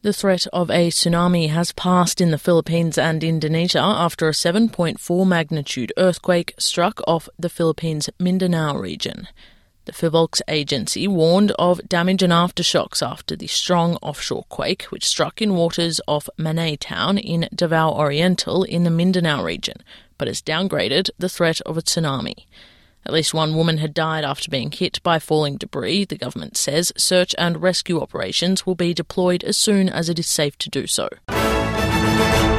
The threat of a tsunami has passed in the Philippines and Indonesia after a 7.4 magnitude earthquake struck off the Philippines' Mindanao region. The PHIVOLCS agency warned of damage and aftershocks after the strong offshore quake, which struck in waters off Manay Town in Davao Oriental in the Mindanao region, but has downgraded the threat of a tsunami. At least one woman had died after being hit by falling debris. The government says search and rescue operations will be deployed as soon as it is safe to do so.